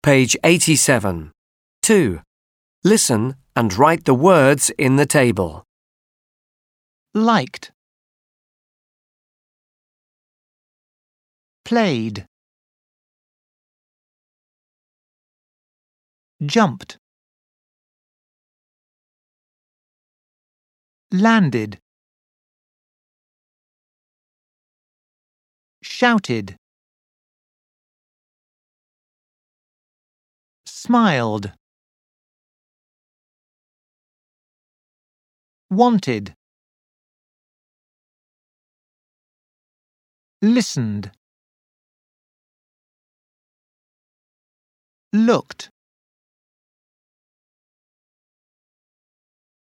Page 87. 2. Listen and write the words in the table. Liked, played, jumped, landed, shouted, smiled, wanted, listened, looked.